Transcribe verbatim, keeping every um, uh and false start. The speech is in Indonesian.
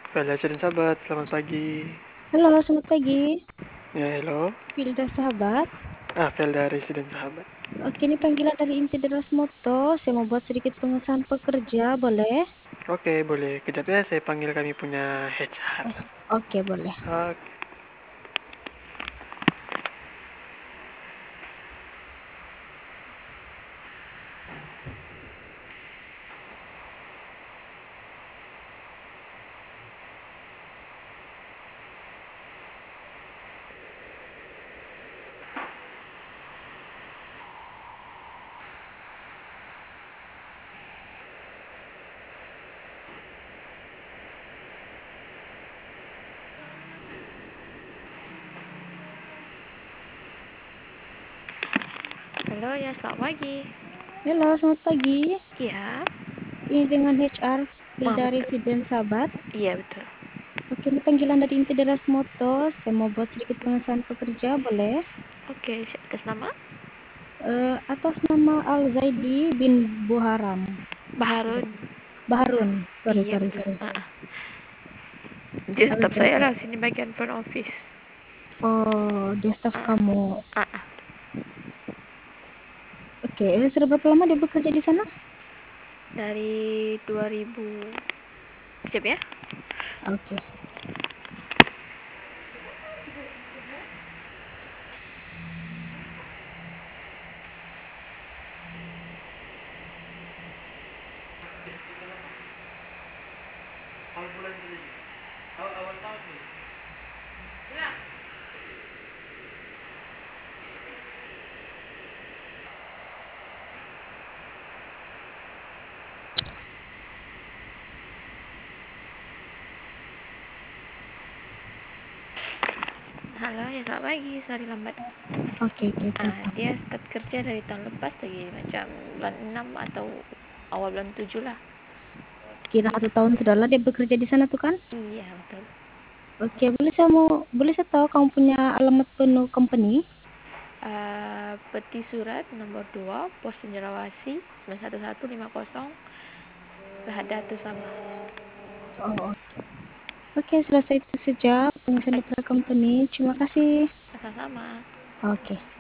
Velda dan sahabat, selamat pagi. Halo, selamat pagi. Ya, hello. Filda sahabat. Ah, Velda Resident sahabat. Oke, ini panggilan dari inti Deras Moto. Saya mau buat sedikit pengesahan pekerja, boleh? Oke, boleh. Kejap ya, saya panggil kami punya H R. Oh, oke, boleh. Oke. Halo ya, selamat pagi. Halo, selamat pagi. Iya, Ini dengan H R ah, Filda betul. Resident sahabat. Iya, betul. Oke, ini panggilan dari inti Deras Moto. Saya mau buat sedikit pengesahan pekerja, boleh? Oke, si- atas nama Eh, atas nama Al Zaidi bin Buharam. Baharun. Baharun. Sorry, Iya, sorry, betul. sorry, Ah, sorry. ah. Jadi Al tetap saya Zaidi. lah sini bagian front office. Oh, dia staff Ah, kamu. ah, ah. Oke, eh, sudah berapa lama dia bekerja di sana? Dari dua ribu. Siap ya? Oke. Halo ya, selamat pagi. Sorry lambat. Oke, oke, oke, Ah, oke. dia start kerja dari tahun lepas lagi macam bulan enam atau awal bulan tujuh lah. Kira satu tahun sudahlah dia bekerja di sana tuh kan? Iya, betul. Oke, boleh saya mau boleh saya tahu kamu punya alamat penuh company? Ah, peti surat nomor dua, pos Cenderawasih sembilan satu satu lima nol Lahadatul Sama. Oh, oke. Oke, selesai itu saja pengesahan data company. Terima kasih. Sama-sama. Oke.